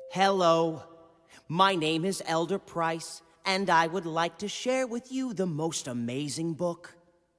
Hello, my name is Elder Price, and I would like to share with you the most amazing book.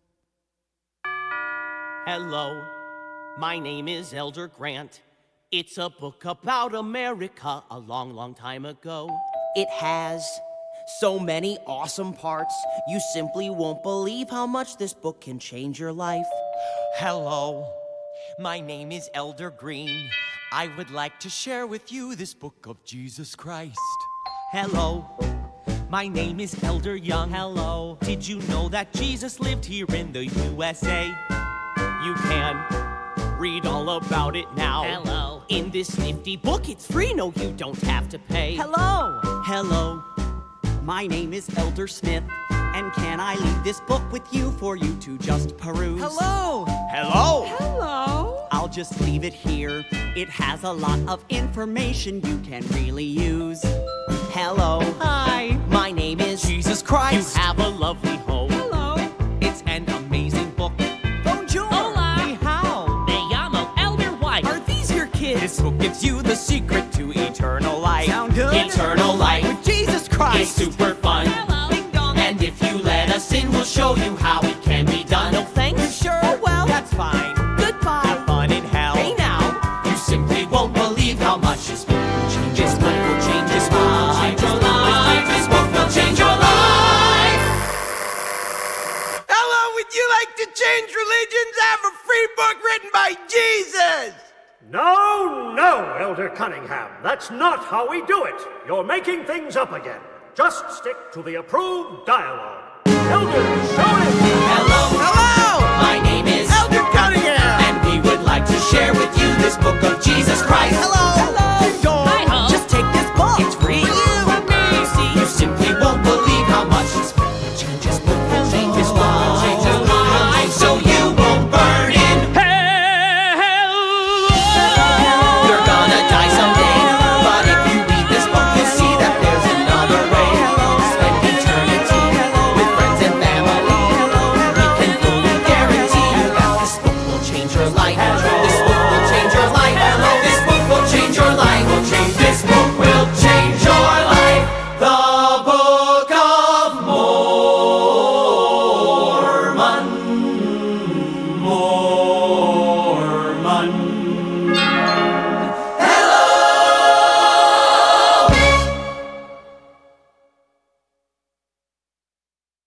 Hello, my name is Elder Grant. It's a book about America a long, long time ago. It has so many awesome parts, you simply won't believe how much this book can change your life. Hello, my name is Elder Green. I would like to share with you this book of Jesus Christ. Hello, My name is Elder Young. hello. Did you know that Jesus lived here in the USA? You can read all about it now. Hello. In this nifty book, it's free. No, you don't have to pay. Hello. Hello, my name is Elder Smith, and can I leave this book with you for you to just peruse? Hello. Hello. Hello. I'll just leave it here. It has a lot of information you can really use. Hello. Hi. My name is Jesus Christ. You have a lovely home. Hello. It's an amazing book. Bonjour. Ni hao. Me llamo Elder White. Are these your kids? This book gives you the secret to eternal life. Sound good? Eternal life With Jesus is Christ. super fun. Hello. Ding dong. And if you let us in, we'll show you how it can be done. No thanks. You sure? Oh, well. That's fine. Goodbye. Have fun in hell. Hey now. You simply won't believe how much this book will change. This book will change your life. Change your life. This book will change your life. Hello, would you like to change religions? I have a free book written by Jesus. No, no, Elder Cunningham. That's not how we do it. You're making things up again. Just stick to the approved dialogue. Elder, show it. Hello. Hello, My name is Elder Cunningham. and we would like to share with you this book of Jesus Christ.